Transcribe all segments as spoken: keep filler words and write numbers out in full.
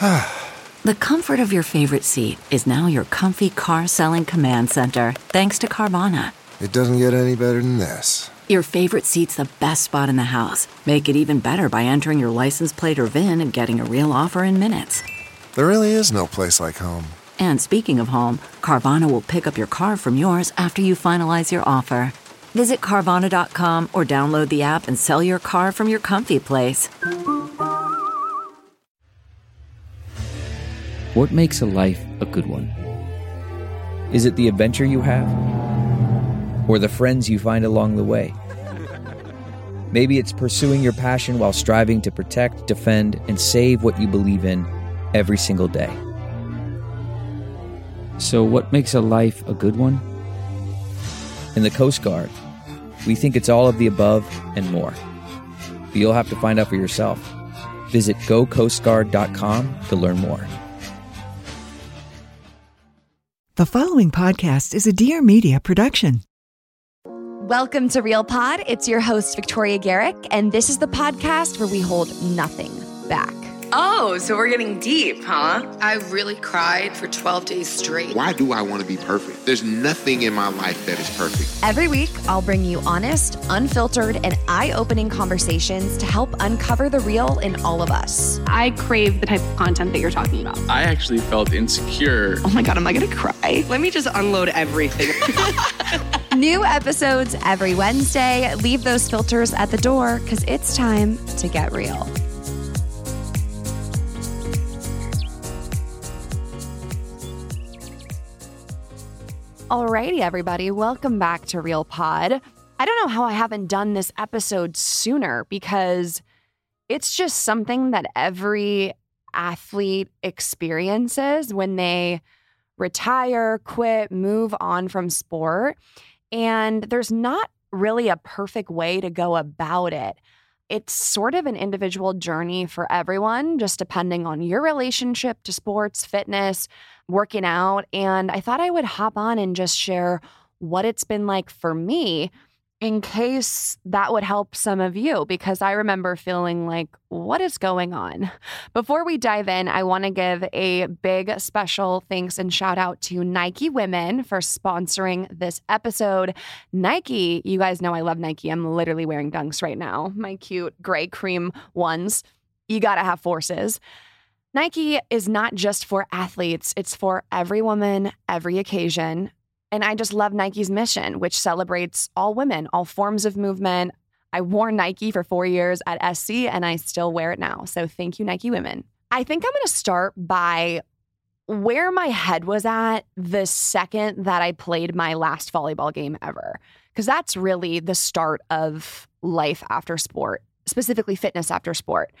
The comfort of your favorite seat is now your comfy car selling command center, thanks to Carvana. It doesn't get any better than this. Your favorite seat's the best spot in the house. Make it even better by entering your license plate or V I N and getting a real offer in minutes. There really is no place like home. And speaking of home, Carvana will pick up your car from yours after you finalize your offer. Visit Carvana dot com or download the app and sell your car from your comfy place. What makes a life a good one? Is it the adventure you have? Or the friends you find along the way? Maybe it's pursuing your passion while striving to protect, defend, and save what you believe in every single day. So what makes a life a good one? In the Coast Guard, we think it's all of the above and more. But you'll have to find out for yourself. Visit go coast guard dot com to learn more. The following podcast is a Dear Media production. Welcome to Real Pod. It's your host, Victoria Garrick, and this is the podcast where we hold nothing back. Oh, so we're getting deep, huh? I really cried for twelve days straight. Why do I want to be perfect? There's nothing in my life that is perfect. Every week, I'll bring you honest, unfiltered, and eye-opening conversations to help uncover the real in all of us. I crave the type of content that you're talking about. I actually felt insecure. Oh my God, am I going to cry? Let me just unload everything. New episodes every Wednesday. Leave those filters at the door because it's time to get real. Alrighty, everybody. Welcome back to Real Pod. I don't know how I haven't done this episode sooner because it's just something that every athlete experiences when they retire, quit, move on from sport. And there's not really a perfect way to go about it. It's sort of an individual journey for everyone, just depending on your relationship to sports, fitness, working out. And I thought I would hop on and just share what it's been like for me in case that would help some of you, because I remember feeling like, what is going on? Before we dive in, I want to give a big special thanks and shout out to Nike Women for sponsoring this episode. Nike, you guys know I love Nike. I'm literally wearing Dunks right now, my cute gray cream ones. You got to have forces. Nike is not just for athletes. It's for every woman, every occasion. And I just love Nike's mission, which celebrates all women, all forms of movement. I wore Nike for four years at S C, and I still wear it now. So thank you, Nike Women. I think I'm going to start by where my head was at the second that I played my last volleyball game ever, because that's really the start of life after sport, specifically fitness after sport.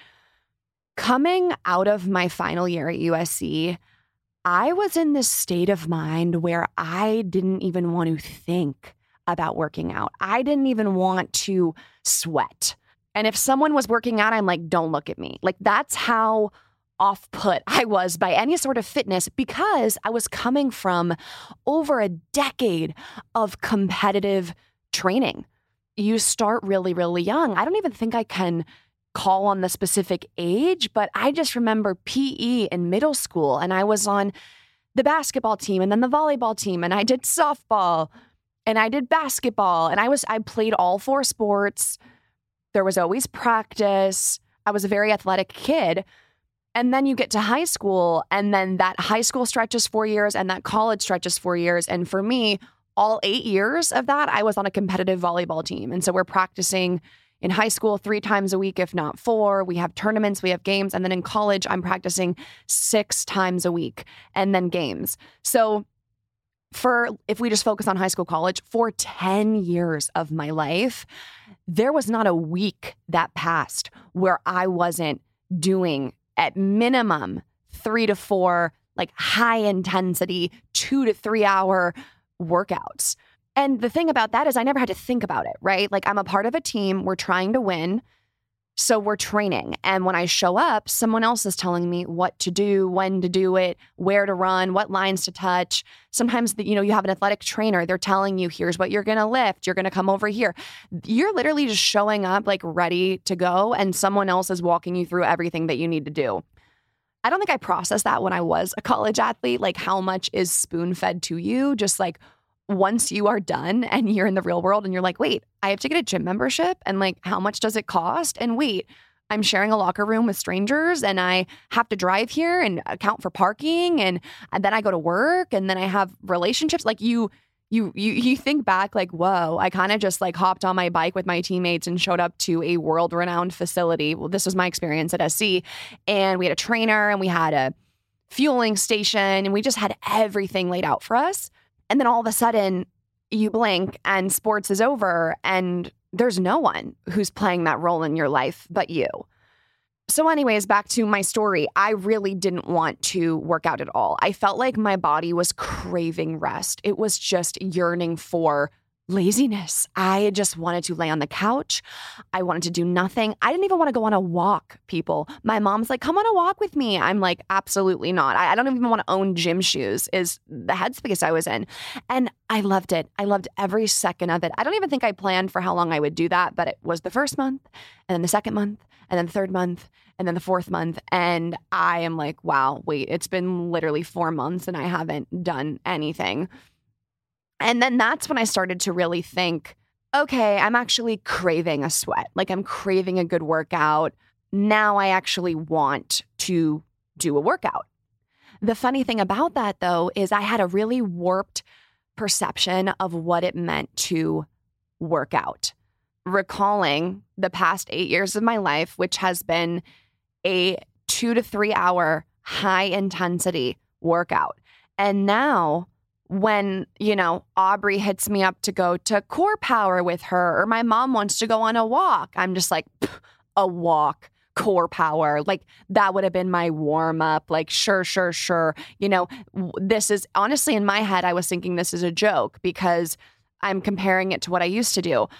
Coming out of my final year at U S C, I was in this state of mind where I didn't even want to think about working out. I didn't even want to sweat. And if someone was working out, I'm like, don't look at me. Like, that's how off-put I was by any sort of fitness, because I was coming from over a decade of competitive training. You start really, really young. I don't even think I can call on the specific age, but I just remember P E in middle school, and I was on the basketball team and then the volleyball team, and I did softball and I did basketball, and I was I played all four sports. There was always practice. I was a very athletic kid. And then you get to high school, and then that high school stretches four years and that college stretches four years. And for me, all eight years of that, I was on a competitive volleyball team. And so we're practicing in high school three times a week, if not four. We have tournaments, we have games. And then in college, I'm practicing six times a week and then games. So for, if we just focus on high school, college, for ten years of my life, there was not a week that passed where I wasn't doing at minimum three to four, like high intensity, two to three hour workouts. And the thing about that is I never had to think about it, right? Like, I'm a part of a team. We're trying to win. So we're training. And when I show up, someone else is telling me what to do, when to do it, where to run, what lines to touch. Sometimes, the, you know, you have an athletic trainer. They're telling you, here's what you're going to lift. You're going to come over here. You're literally just showing up like ready to go. And someone else is walking you through everything that you need to do. I don't think I processed that when I was a college athlete, like how much is spoon fed to you. Just like once you are done and you're in the real world and you're like, wait, I have to get a gym membership and like, how much does it cost? And wait, I'm sharing a locker room with strangers and I have to drive here and account for parking and, and then I go to work and then I have relationships. Like you, you, you, you think back like, whoa, I kind of just like hopped on my bike with my teammates and showed up to a world renowned facility. Well, this was my experience at S C, and we had a trainer and we had a fueling station and we just had everything laid out for us. And then all of a sudden you blink and sports is over and there's no one who's playing that role in your life but you. So anyways, back to my story. I really didn't want to work out at all. I felt like my body was craving rest. It was just yearning for laziness. I just wanted to lay on the couch. I wanted to do nothing. I didn't even want to go on a walk, people. My mom's like, come on a walk with me. I'm like, absolutely not. I, I don't even want to own gym shoes is the headspace I was in. And I loved it. I loved every second of it. I don't even think I planned for how long I would do that, but it was the first month and then the second month and then the third month and then the fourth month. And I am like, wow, wait, it's been literally four months and I haven't done anything. And then that's when I started to really think, okay, I'm actually craving a sweat. Like I'm craving a good workout. Now I actually want to do a workout. The funny thing about that, though, is I had a really warped perception of what it meant to work out. Recalling the past eight years of my life, which has been a two to three hour high intensity workout. And now when, you know, Aubrey hits me up to go to Core Power with her, or my mom wants to go on a walk, I'm just like, a walk, Core Power. Like that would have been my warm up. Like, sure, sure, sure. You know, this is honestly in my head, I was thinking this is a joke because I'm comparing it to what I used to do.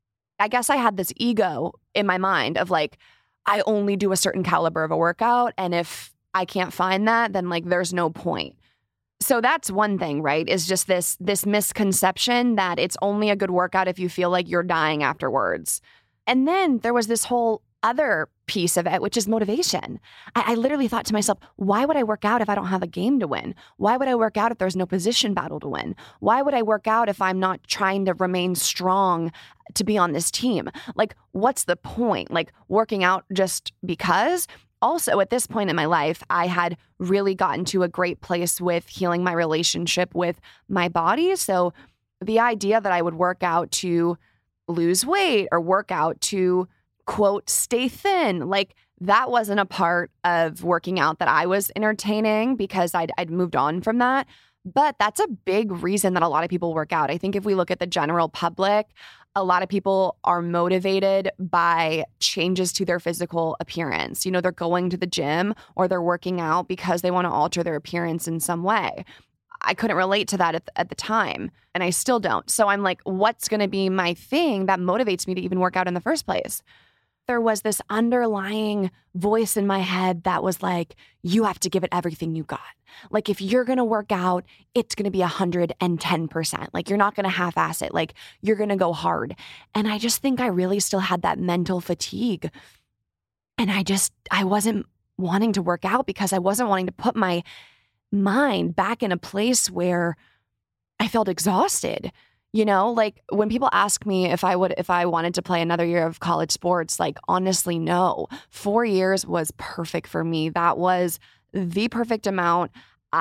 I guess I had this ego in my mind of like, I only do a certain caliber of a workout. And if I can't find that, then like, there's no point. So that's one thing, right? Is just this this misconception that it's only a good workout if you feel like you're dying afterwards. And then there was this whole other piece of it, which is motivation. I, I literally thought to myself, why would I work out if I don't have a game to win? Why would I work out if there's no position battle to win? Why would I work out if I'm not trying to remain strong to be on this team? Like, what's the point? Like working out just because? Also, at this point in my life, I had really gotten to a great place with healing my relationship with my body. So the idea that I would work out to lose weight or work out to, quote, stay thin, like that wasn't a part of working out that I was entertaining because I'd, I'd moved on from that. But that's a big reason that a lot of people work out. I think if we look at the general public, a lot of people are motivated by changes to their physical appearance. You know, they're going to the gym or they're working out because they want to alter their appearance in some way. I couldn't relate to that at the, at the time, and I still don't. So I'm like, what's going to be my thing that motivates me to even work out in the first place? There was this underlying voice in my head that was like, you have to give it everything you got. Like if you're going to work out, it's going to be one hundred ten percent. Like you're not going to half-ass it. Like you're going to go hard. And I just think I really still had that mental fatigue. And I just, I wasn't wanting to work out because I wasn't wanting to put my mind back in a place where I felt exhausted. You know, like when people ask me if I would, if I wanted to play another year of college sports, like honestly, no. Four years was perfect for me. That was the perfect amount.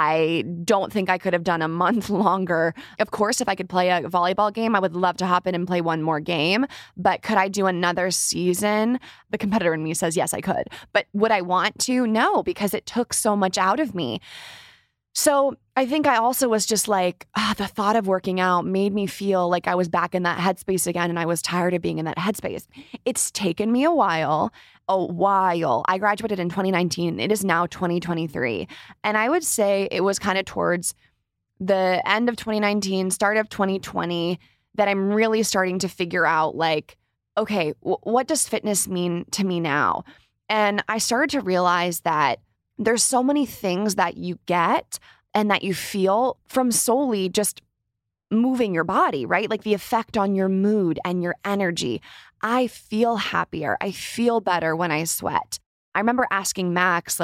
I don't think I could have done a month longer. Of course, if I could play a volleyball game, I would love to hop in and play one more game. But could I do another season? The competitor in me says, yes, I could. But would I want to? No, because it took so much out of me. So I think I also was just like, ah, the thought of working out made me feel like I was back in that headspace again, and I was tired of being in that headspace. It's taken me a while, a while. I graduated in twenty nineteen. It is now twenty twenty-three. And I would say it was kind of towards the end of twenty nineteen, start of twenty twenty, that I'm really starting to figure out like, okay, w- what does fitness mean to me now? And I started to realize that there's so many things that you get and that you feel from solely just moving your body, right? Like the effect on your mood and your energy. I feel happier. I feel better when I sweat. I remember asking Max, like,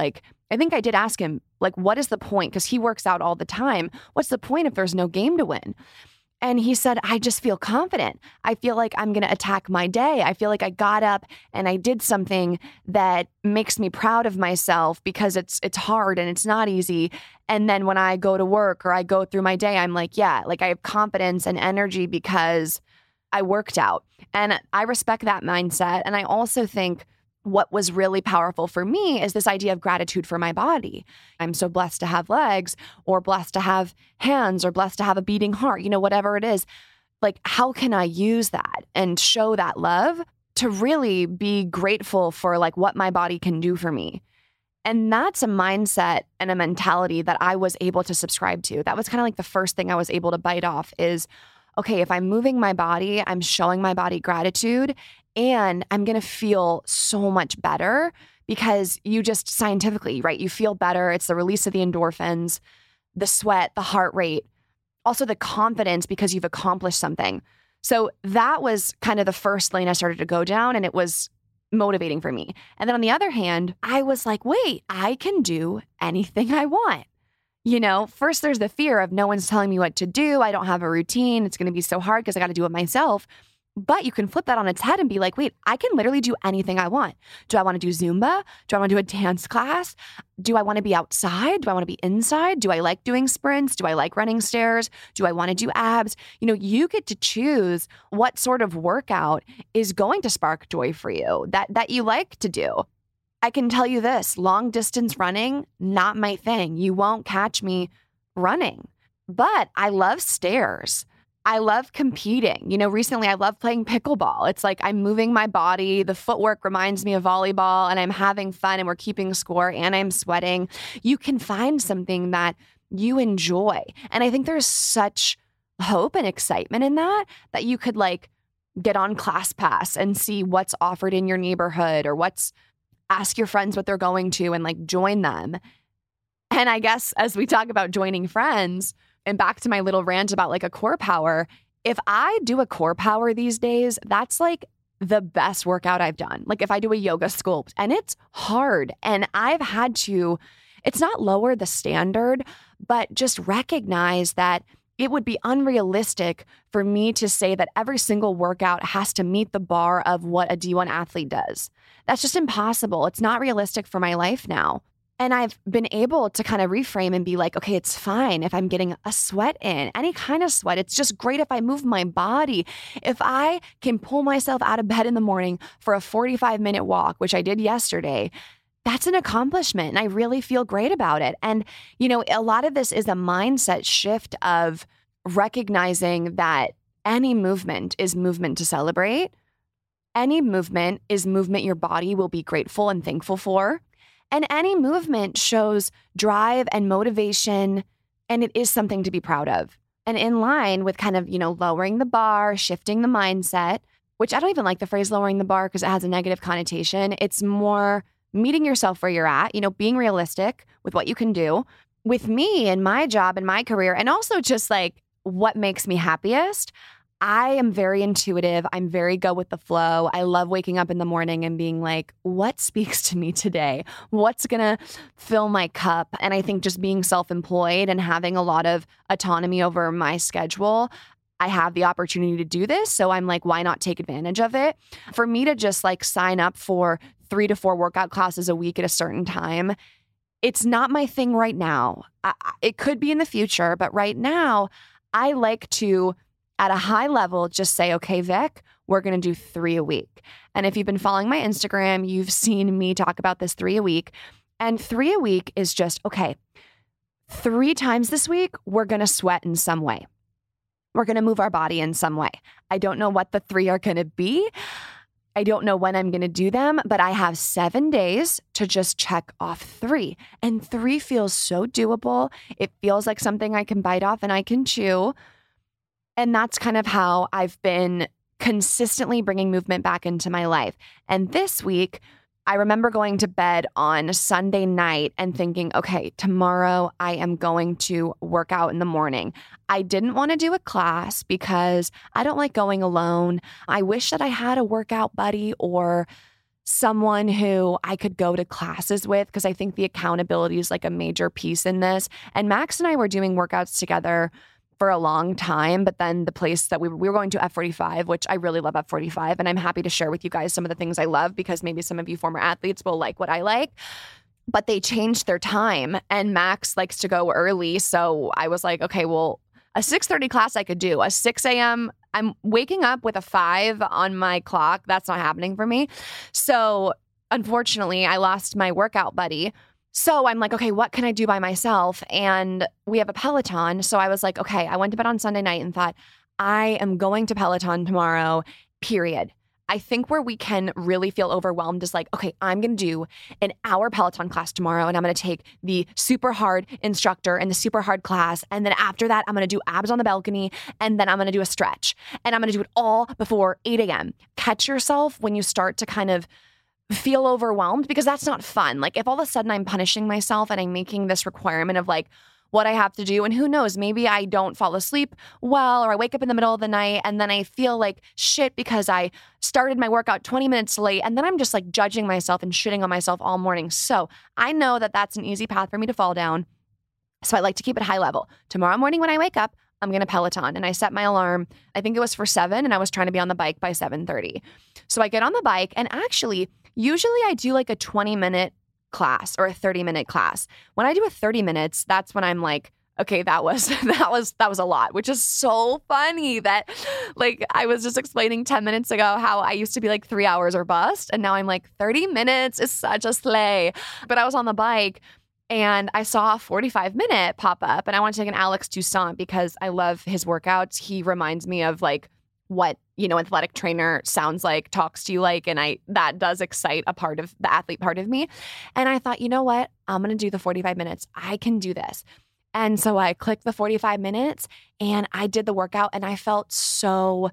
I think I did ask him, like, what is the point? Because he works out all the time. What's the point if there's no game to win? And he said, I just feel confident. I feel like I'm going to attack my day. I feel like I got up and I did something that makes me proud of myself because it's it's hard and it's not easy. And then when I go to work or I go through my day, I'm like, yeah, like I have confidence and energy because I worked out. And I respect that mindset. And I also think what was really powerful for me is this idea of gratitude for my body. I'm so blessed to have legs or blessed to have hands or blessed to have a beating heart, you know, whatever it is. Like, how can I use that and show that love to really be grateful for like what my body can do for me? And that's a mindset and a mentality that I was able to subscribe to. That was kind of like the first thing I was able to bite off is, okay, if I'm moving my body, I'm showing my body gratitude. And I'm going to feel so much better because you just scientifically, right? You feel better. It's the release of the endorphins, the sweat, the heart rate, also the confidence because you've accomplished something. So that was kind of the first lane I started to go down, and it was motivating for me. And then on the other hand, I was like, wait, I can do anything I want. You know, first there's the fear of no one's telling me what to do. I don't have a routine. It's going to be so hard because I got to do it myself. But you can flip that on its head and be like, wait, I can literally do anything I want. Do I want to do Zumba? Do I want to do a dance class? Do I want to be outside? Do I want to be inside? Do I like doing sprints? Do I like running stairs? Do I want to do abs? You know, you get to choose what sort of workout is going to spark joy for you, that, that you like to do. I can tell you this, long distance running, not my thing. You won't catch me running, but I love stairs. I love competing. You know, recently I love playing pickleball. It's like I'm moving my body. The footwork reminds me of volleyball and I'm having fun and we're keeping score and I'm sweating. You can find something that you enjoy. And I think there's such hope and excitement in that, that you could like get on ClassPass and see what's offered in your neighborhood or what's, ask your friends what they're going to and like join them. And I guess as we talk about joining friends, and back to my little rant about like a core power, if I do a core power these days, that's like the best workout I've done. Like if I do a yoga sculpt and it's hard and I've had to, it's not lower the standard, but just recognize that it would be unrealistic for me to say that every single workout has to meet the bar of what a D one athlete does. That's just impossible. It's not realistic for my life now. And I've been able to kind of reframe and be like, okay, it's fine if I'm getting a sweat in, any kind of sweat. It's just great if I move my body. If I can pull myself out of bed in the morning for a forty-five minute walk, which I did yesterday, that's an accomplishment. And I really feel great about it. And, you know, a lot of this is a mindset shift of recognizing that any movement is movement to celebrate. Any movement is movement your body will be grateful and thankful for. And any movement shows drive and motivation, and it is something to be proud of. And in line with kind of, you know, lowering the bar, shifting the mindset, which I don't even like the phrase lowering the bar because it has a negative connotation. It's more meeting yourself where you're at, you know, being realistic with what you can do. With me and my job and my career, and also just like what makes me happiest, I am very intuitive. I'm very go with the flow. I love waking up in the morning and being like, what speaks to me today? What's going to fill my cup? And I think just being self-employed and having a lot of autonomy over my schedule, I have the opportunity to do this. So I'm like, why not take advantage of it? For me to just like sign up for three to four workout classes a week at a certain time, it's not my thing right now. I, it could be in the future, but right now I like to, at a high level, just say, okay, Vic, we're going to do three a week. And if you've been following my Instagram, you've seen me talk about this three a week. And three a week is just, okay, three times this week, we're going to sweat in some way. We're going to move our body in some way. I don't know what the three are going to be. I don't know when I'm going to do them, but I have seven days to just check off three. And three feels so doable. It feels like something I can bite off and I can chew. And that's kind of how I've been consistently bringing movement back into my life. And this week, I remember going to bed on Sunday night and thinking, okay, tomorrow I am going to work out in the morning. I didn't want to do a class because I don't like going alone. I wish that I had a workout buddy or someone who I could go to classes with, because I think the accountability is like a major piece in this. And Max and I were doing workouts together for a long time, but then the place that we were, we were going to F forty-five, which I really love F forty-five. And I'm happy to share with you guys some of the things I love, because maybe some of you former athletes will like what I like. But they changed their time, and Max likes to go early. So I was like, okay, well, a six thirty class I could do. A six a.m., I'm waking up with a five on my clock. That's not happening for me. So unfortunately, I lost my workout buddy. So I'm like, okay, what can I do by myself? And we have a Peloton. So I was like, okay, I went to bed on Sunday night and thought, I am going to Peloton tomorrow, period. I think where we can really feel overwhelmed is like, okay, I'm going to do an hour Peloton class tomorrow, and I'm going to take the super hard instructor and the super hard class. And then after that, I'm going to do abs on the balcony, and then I'm going to do a stretch, and I'm going to do it all before eight a.m. Catch yourself when you start to kind of feel overwhelmed, because that's not fun. Like if all of a sudden I'm punishing myself and I'm making this requirement of like, what I have to do. And who knows, maybe I don't fall asleep well, or I wake up in the middle of the night and then I feel like shit because I started my workout twenty minutes late, and then I'm just like judging myself and shitting on myself all morning. So I know that that's an easy path for me to fall down. So I like to keep it high level. Tomorrow morning when I wake up, I'm going to Peloton, and I set my alarm. I think it was for seven, and I was trying to be on the bike by seven thirty. So I get on the bike, and actually, usually I do like a twenty minute class or a thirty minute class. When I do a thirty minutes, that's when I'm like, okay, that was, that was, that was a lot, which is so funny that like I was just explaining ten minutes ago how I used to be like three hours or bust. And now I'm like thirty minutes is such a slay. But I was on the bike and I saw a forty-five minute pop up, and I want to take an Alex Toussaint because I love his workouts. He reminds me of like what, you know, athletic trainer sounds like, talks to you like, and I, that does excite a part of the athlete part of me. And I thought, you know what, I'm going to do the forty-five minutes. I can do this. And so I clicked the forty-five minutes and I did the workout, and I felt so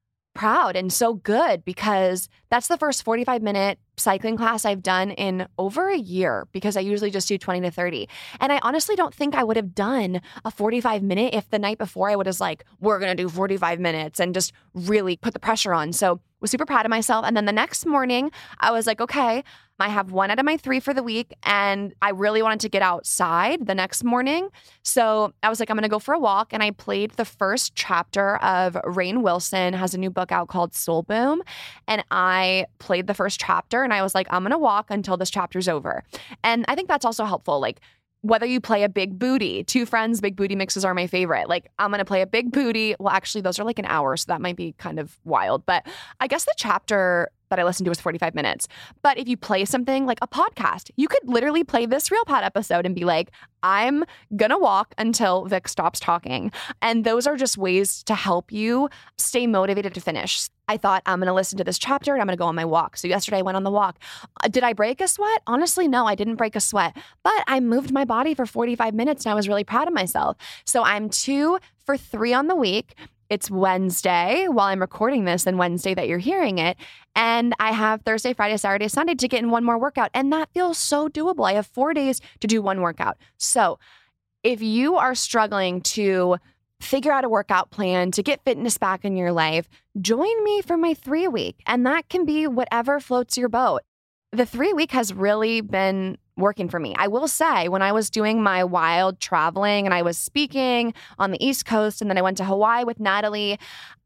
proud and so good, because that's the first forty-five minute cycling class I've done in over a year, because I usually just do twenty to thirty. And I honestly don't think I would have done a forty-five minute if the night before I would have like, we're going to do forty-five minutes and just really put the pressure on. So was super proud of myself. And then the next morning I was like, okay, I have one out of my three for the week, and I really wanted to get outside the next morning. So I was like, I'm going to go for a walk. And I played the first chapter of Rainn Wilson has a new book out called Soul Boom. And I played the first chapter, and I was like, I'm going to walk until this chapter's over. And I think that's also helpful. Like, whether you play a big booty, Two Friends big booty mixes are my favorite. Like, I'm going to play a big booty. Well, actually, those are like an hour, so that might be kind of wild. But I guess the chapter that I listened to was forty-five minutes. But if you play something like a podcast, you could literally play this Real Pod episode and be like, I'm going to walk until Vic stops talking. And those are just ways to help you stay motivated to finish. I thought, I'm going to listen to this chapter and I'm going to go on my walk. So yesterday I went on the walk. Uh, did I break a sweat? Honestly, no, I didn't break a sweat. But I moved my body for forty-five minutes and I was really proud of myself. So I'm two for three on the week. It's Wednesday while I'm recording this, and Wednesday that you're hearing it. And I have Thursday, Friday, Saturday, Sunday to get in one more workout. And that feels so doable. I have four days to do one workout. So if you are struggling to figure out a workout plan to get fitness back in your life, join me for my three week. And that can be whatever floats your boat. The three week has really been working for me. I will say, when I was doing my wild traveling and I was speaking on the East Coast, and then I went to Hawaii with Natalie,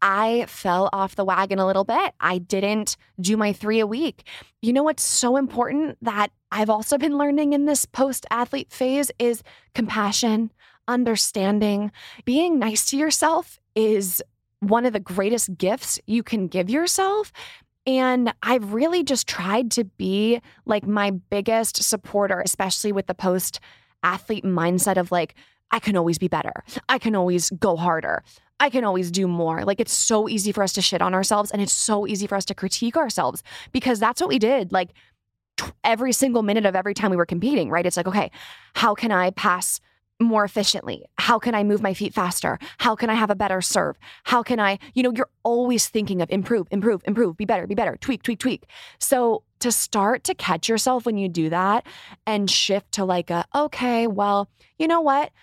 I fell off the wagon a little bit. I didn't do my three a week. You know what's so important that I've also been learning in this post-athlete phase is compassion, understanding. Being nice to yourself is one of the greatest gifts you can give yourself. And I've really just tried to be like my biggest supporter, especially with the post-athlete mindset of like, I can always be better. I can always go harder. I can always do more. Like, it's so easy for us to shit on ourselves, and it's so easy for us to critique ourselves, because that's what we did like every single minute of every time we were competing, right? It's like, okay, how can I pass more efficiently? How can I move my feet faster? How can I have a better serve? How can I, you know, you're always thinking of improve, improve, improve, be better, be better, tweak, tweak, tweak. So to start to catch yourself when you do that and shift to like a, okay, well, you know what?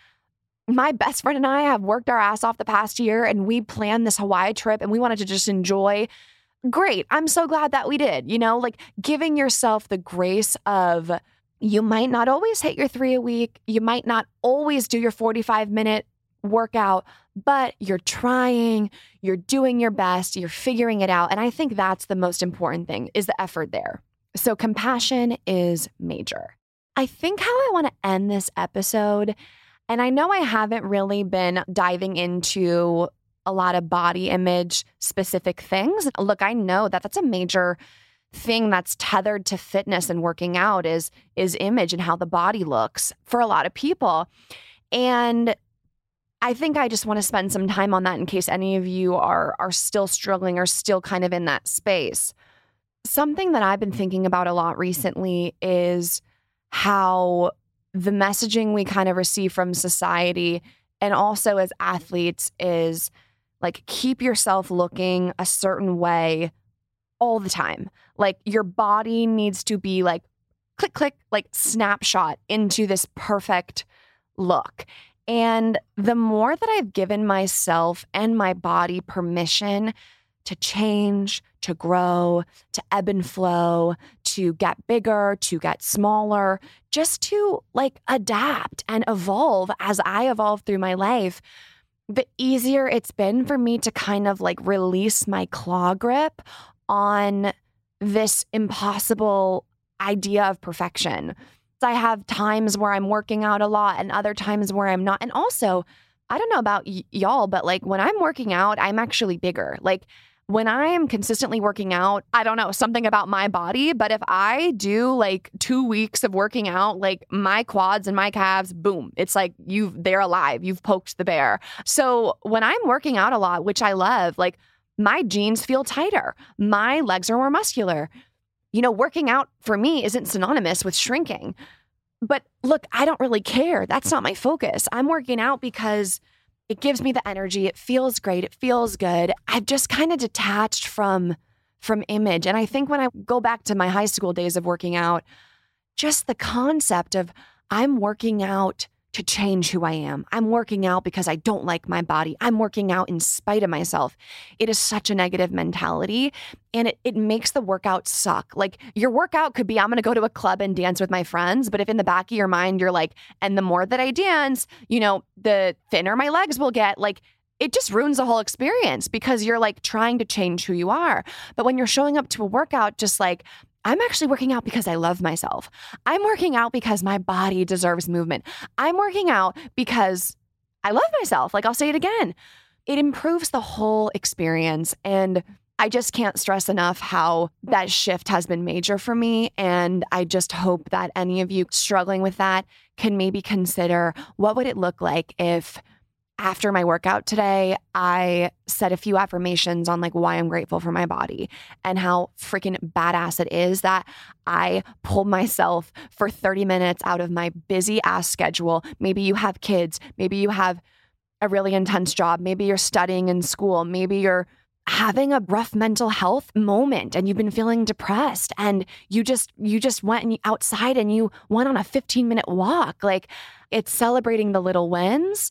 My best friend and I have worked our ass off the past year, and we planned this Hawaii trip, and we wanted to just enjoy great. I'm so glad that we did, you know, like giving yourself the grace of you might not always hit your three a week. You might not always do your forty-five minute workout, but you're trying, you're doing your best, you're figuring it out. And I think that's the most important thing is the effort there. So compassion is major. I think how I want to end this episode, and I know I haven't really been diving into a lot of body image specific things. Look, I know that that's a major thing that's tethered to fitness and working out is, is image and how the body looks for a lot of people. And I think I just want to spend some time on that in case any of you are, are still struggling or still kind of in that space. Something that I've been thinking about a lot recently is how the messaging we kind of receive from society and also as athletes is like, keep yourself looking a certain way all the time. Like your body needs to be like click, click, like snapshot into this perfect look. And the more that I've given myself and my body permission to change, to grow, to ebb and flow, to get bigger, to get smaller, just to like adapt and evolve as I evolve through my life, the easier it's been for me to kind of like release my claw grip on this impossible idea of perfection. I have times where I'm working out a lot and other times where I'm not. And also, I don't know about y- y'all, but like when I'm working out, I'm actually bigger. Like when I am consistently working out, I don't know, something about my body, but if I do like two weeks of working out, like my quads and my calves, boom, it's like you've, they're alive. You've poked the bear. So when I'm working out a lot, which I love, like my jeans feel tighter. My legs are more muscular. You know, working out for me isn't synonymous with shrinking. But look, I don't really care. That's not my focus. I'm working out because it gives me the energy. It feels great. It feels good. I've just kind of detached from, from image. And I think when I go back to my high school days of working out, just the concept of I'm working out to change who I am. I'm working out because I don't like my body. I'm working out in spite of myself. It is such a negative mentality and it, it makes the workout suck. Like your workout could be, I'm going to go to a club and dance with my friends. But if in the back of your mind, you're like, and the more that I dance, you know, the thinner my legs will get, like it just ruins the whole experience because you're like trying to change who you are. But when you're showing up to a workout, just like, I'm actually working out because I love myself. I'm working out because my body deserves movement. I'm working out because I love myself. Like I'll say it again. It improves the whole experience. And I just can't stress enough how that shift has been major for me. And I just hope that any of you struggling with that can maybe consider what would it look like if after my workout today, I said a few affirmations on like why I'm grateful for my body and how freaking badass it is that I pulled myself for thirty minutes out of my busy ass schedule. Maybe you have kids. Maybe you have a really intense job. Maybe you're studying in school. Maybe you're having a rough mental health moment and you've been feeling depressed and you just, you just went outside and you went on a fifteen minute walk. Like it's celebrating the little wins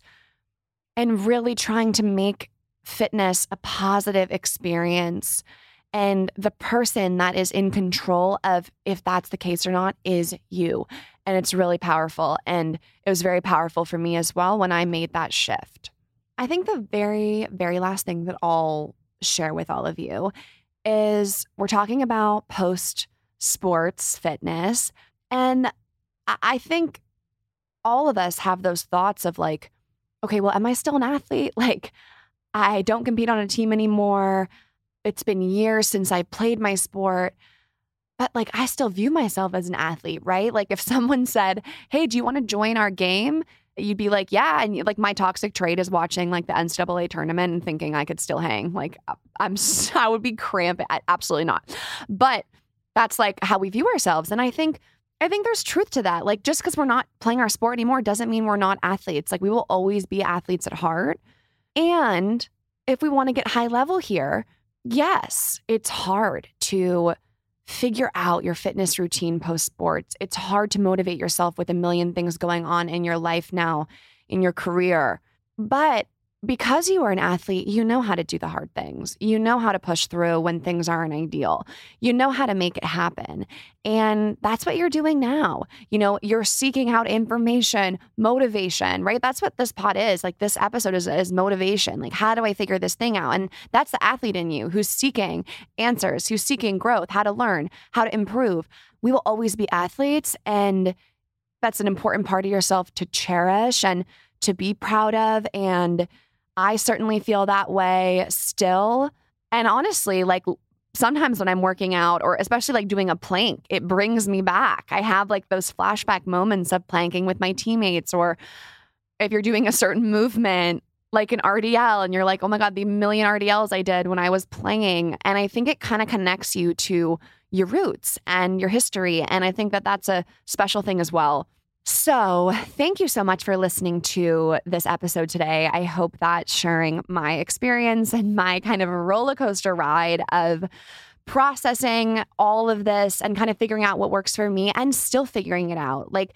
and really trying to make fitness a positive experience. And the person that is in control of if that's the case or not is you. And it's really powerful. And it was very powerful for me as well when I made that shift. I think the very, very last thing that I'll share with all of you is we're talking about post-sports fitness. And I think all of us have those thoughts of like, okay, well, am I still an athlete? Like, I don't compete on a team anymore. It's been years since I played my sport, but like, I still view myself as an athlete, right? Like if someone said, hey, do you want to join our game? You'd be like, yeah. And like my toxic trait is watching like the N C double A tournament and thinking I could still hang. Like I'm, I would be cramping. Absolutely not. But that's like how we view ourselves. And I think I think there's truth to that. Like just because we're not playing our sport anymore doesn't mean we're not athletes. Like we will always be athletes at heart. And if we want to get high level here, yes, it's hard to figure out your fitness routine post sports. It's hard to motivate yourself with a million things going on in your life now, in your career. But because you are an athlete, you know how to do the hard things. You know how to push through when things aren't ideal. You know how to make it happen. And that's what you're doing now. You know, you're seeking out information, motivation, right? That's what this pod is. Like this episode is, is motivation. Like, how do I figure this thing out? And that's the athlete in you who's seeking answers, who's seeking growth, how to learn, how to improve. We will always be athletes. And that's an important part of yourself to cherish and to be proud of. And I certainly feel that way still. And honestly, like sometimes when I'm working out or especially like doing a plank, it brings me back. I have like those flashback moments of planking with my teammates, or if you're doing a certain movement, like an R D L, and you're like, oh my God, the million R D Ls I did when I was playing. And I think it kind of connects you to your roots and your history. And I think that that's a special thing as well. So thank you so much for listening to this episode today. I hope that sharing my experience and my kind of roller coaster ride of processing all of this and kind of figuring out what works for me and still figuring it out. Like,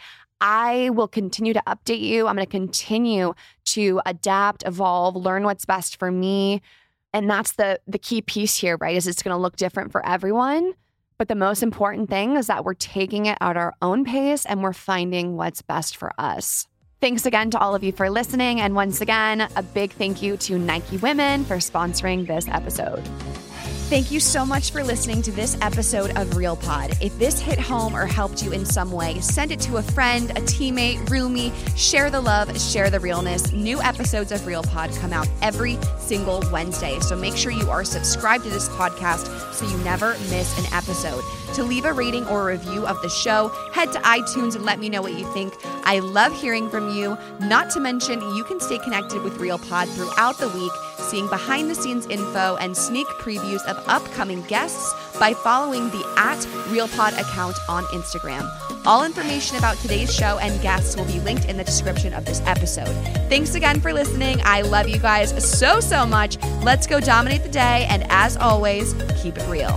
I will continue to update you. I'm going to continue to adapt, evolve, learn what's best for me. And that's the the key piece here, right? Is it's going to look different for everyone. But the most important thing is that we're taking it at our own pace and we're finding what's best for us. Thanks again to all of you for listening. And once again, a big thank you to Nike Women for sponsoring this episode. Thank you so much for listening to this episode of Real Pod. If this hit home or helped you in some way, send it to a friend, a teammate, roomie. Share the love, share the realness. New episodes of Real Pod come out every single Wednesday. So make sure you are subscribed to this podcast so you never miss an episode. To leave a rating or a review of the show, head to iTunes and let me know what you think. I love hearing from you. Not to mention, you can stay connected with Real Pod throughout the week, seeing behind the scenes info and sneak previews of upcoming guests by following the at RealPod account on Instagram. All information about today's show and guests will be linked in the description of this episode. Thanks again for listening. I love you guys so, so much. Let's go dominate the day. And as always, keep it real.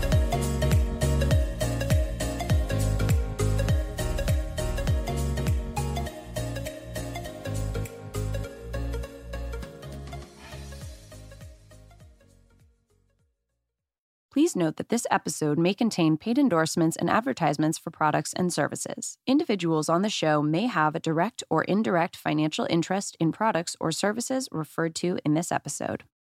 Please note that this episode may contain paid endorsements and advertisements for products and services. Individuals on the show may have a direct or indirect financial interest in products or services referred to in this episode.